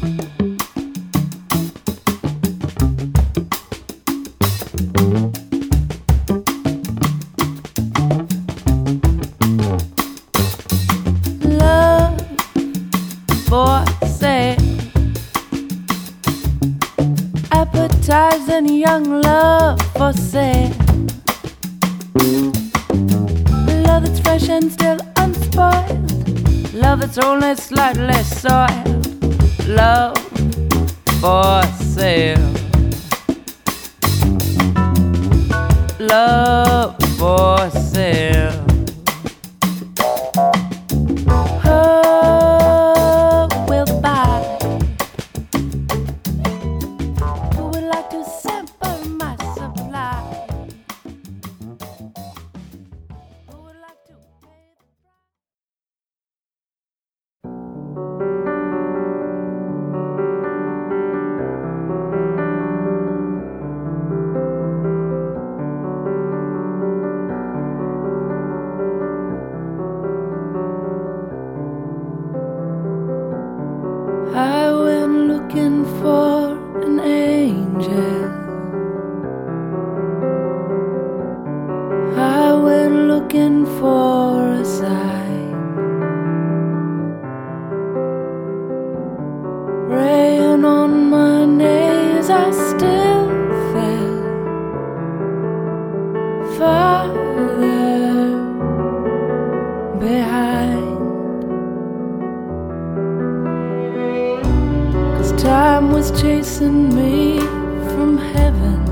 For sale, appetizing young love for sale. Love that's fresh and still unspoiled, love that's only slightly soiled. Love for sale, love for sale. I went looking for an angel. I went looking for a sign. Rain on my knees, I still fell farther behind. Time was chasing me from heaven.